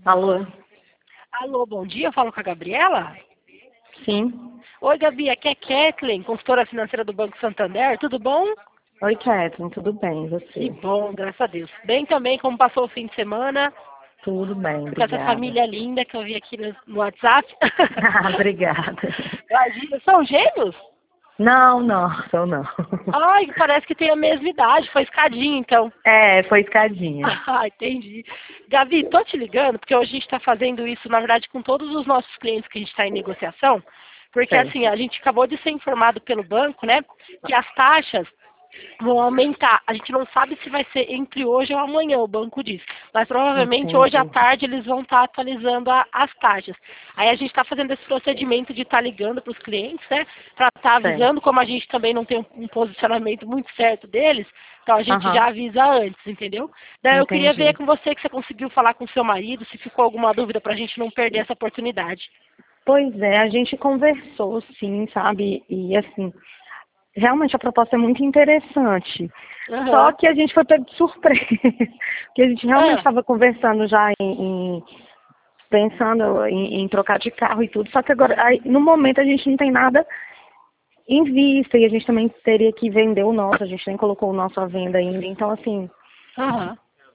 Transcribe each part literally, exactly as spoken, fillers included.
Alô? Alô, bom dia, eu falo com a Gabriela? Sim. Oi, Gabi, aqui é Kathleen, consultora financeira do Banco Santander, tudo bom? Oi, Kathleen, tudo bem, e Que você? bom, graças a Deus. Bem também, como passou o fim de semana, Tudo bem, com essa obrigada. família linda que eu vi aqui no, no WhatsApp. Ah, obrigada. Imagina, são gêmeos? Não, não, sou não. Ai, parece que tem a mesma idade, foi escadinha então. É, foi escadinha. Ah, entendi. Gabi, tô te ligando, porque hoje a gente está fazendo isso, na verdade, com todos os nossos clientes que a gente está em negociação, porque assim, Certo. a gente acabou de ser informado pelo banco, né, que as taxas vão aumentar. A gente não sabe se vai ser entre hoje ou amanhã, o banco diz. Mas provavelmente hoje à Entendi. tarde eles vão estar atualizando a- as taxas. Aí a gente está fazendo esse procedimento de estar ligando para os clientes, né? Para estar Certo. avisando, como a gente também não tem um, um posicionamento muito certo deles, então a gente Aham, já avisa antes, entendeu? Daí eu queria ver entendi. com você que você conseguiu falar com seu marido, se ficou alguma dúvida para a gente não perder essa oportunidade. Pois é, a gente conversou, sim, sabe? E assim, realmente a proposta é muito interessante. Só Aham. que a gente foi pego de surpresa. Porque a gente realmente Ah, estava conversando já em, em- pensando em, em trocar de carro e tudo, só que agora, aí, no momento, a gente não tem nada em vista e a gente também teria que vender o nosso, a gente nem colocou o nosso à venda ainda, então assim, aham.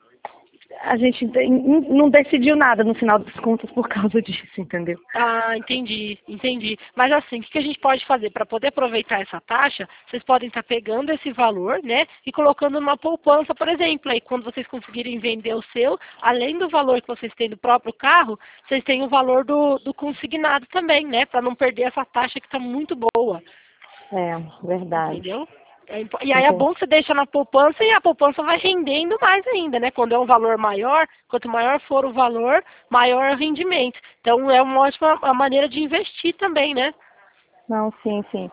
a gente tem- não decidiu nada no final das contas por causa disso, entendeu? Ah, entendi, entendi. Mas assim, o que que a gente pode fazer? Para poder aproveitar essa taxa, vocês podem estar pegando esse valor, né, e colocando numa poupança, por exemplo. Aí quando vocês conseguirem vender o seu, além do valor que vocês têm do próprio carro, vocês têm o valor do, do consignado também, né, para não perder essa taxa que está muito boa. É, verdade. Entendeu? É impo- E aí é Entendi. bom que você deixa na poupança e a poupança vai rendendo mais ainda, né? Quando é um valor maior, quanto maior for o valor, maior é o rendimento. Então é uma ótima a maneira de investir também, né? Não, sim, sim.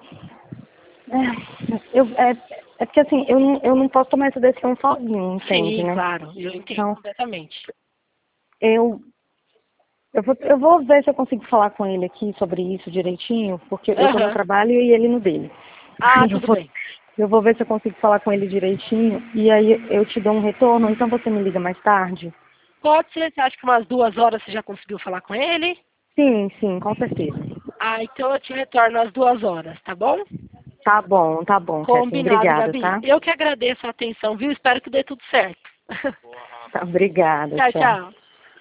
É, eu, é, é porque assim, eu, não- eu não posso tomar essa decisão sozinho, entende, Sim, né? claro, eu entendo Então, completamente. eu, eu, vou, eu vou ver se eu consigo falar com ele aqui sobre isso direitinho, porque eu tô no Aham. trabalho e ele no dele. Ah, Eu tudo vou, bem. eu vou ver se eu consigo falar com ele direitinho e aí eu te dou um retorno, então você me liga mais tarde? Pode ser, você acha que umas duas horas você já conseguiu falar com ele? Sim, sim, com certeza. Ah, então eu te retorno às duas horas, tá bom? Tá bom, tá bom, Kathleen. Combinado, Obrigada, Gabi. tá? Eu que agradeço a atenção, viu? Espero que dê tudo certo. Tá, obrigada, Tchau, tchau. tchau.